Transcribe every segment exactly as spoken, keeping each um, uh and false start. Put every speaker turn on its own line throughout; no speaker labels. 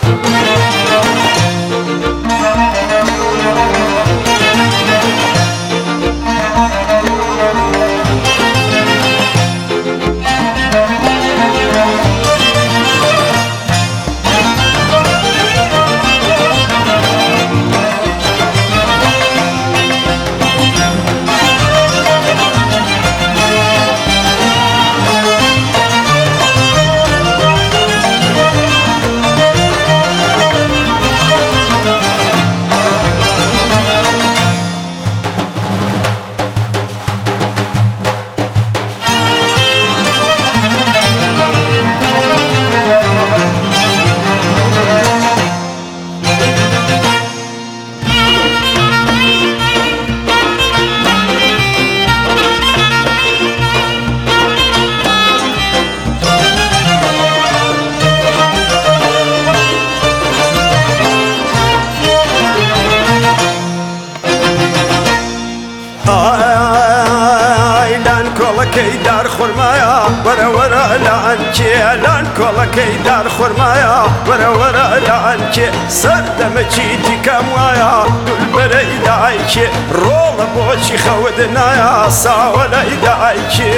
کەی دار خورمایە وەرە وەرە لە ئەنکێ لان کۆڵەکەی دار خورمایە وەرە وەرە لە ئەنکێ سەردەمەچیتی کەم وایە دولبەرەی دایکێ ڕۆڵە بۆچی خەوت نایە ساوە لەی دایکێ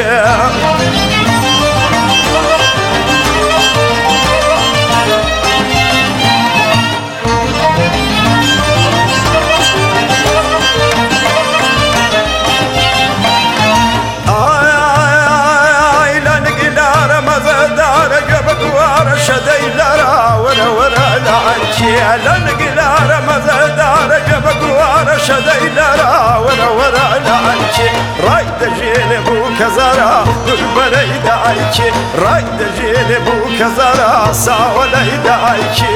لنقلار مزدار جبك وارش ديلارا ورا ورا لعنكي راي دجيل بو كزارا دلبري دايكي راي دجيل بو كزارا ساولي دايكي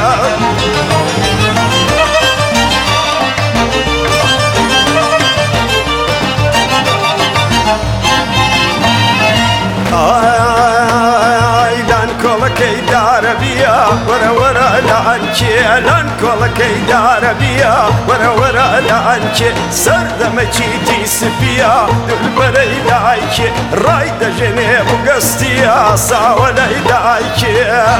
كي دار بيا ورا ورا لعنكي لان كل كي دار بيا ورا ورا لعنكي سرد مجيتي سبيا دلبري دايكي رايد جنيب وقستيا ساولي دايكي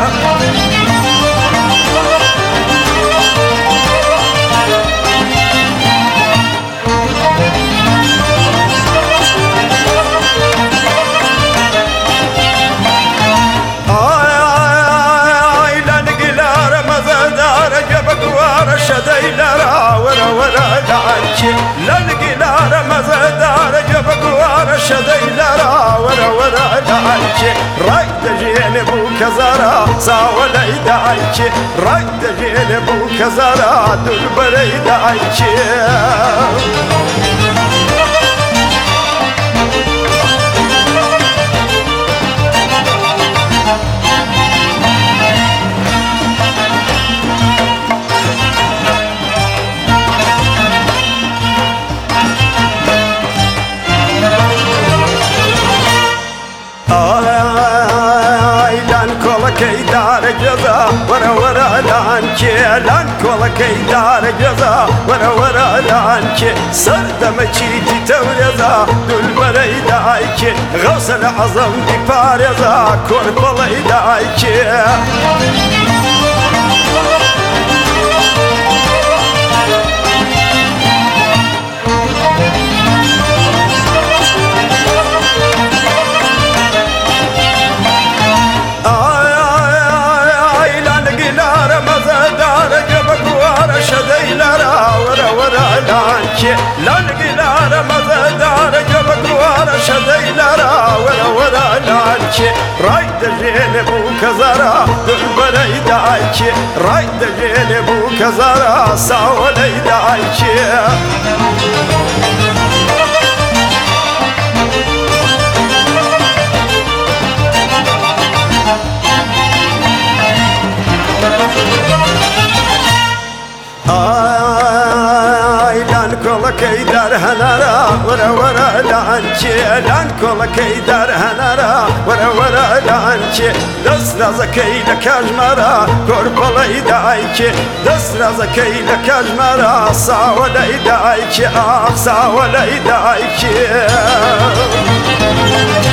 لنقلار مزدار جبك وارش ديلارا ورا ورا دايكي راي دجيل بو كزارا ساولي دايكي راي دجيل بو كزارا دلبري دايكي كي دار جزا ورا ورا لعنكي لان كل كي دار جزا ورا ورا لعنكي سردمچيتي تورزا دلبري دايكي غوث العظم دي بارزا كربلي دايكي لنقلار مزدار جبك وارش ديلارا ورا ورا لعنكي راي دجيل بو كزارا دلبري دايكي راي دجيل بو كزارا ساولي دايكي كي دار هنارا ورا ورا لعنكي لان كل كي دار هنارا ورا ورا لعنكي دس رزكي لكاجمارا كربلي دايكي دس رزكي لكاجمارا ساولي دايكي آخ ساولي دايكي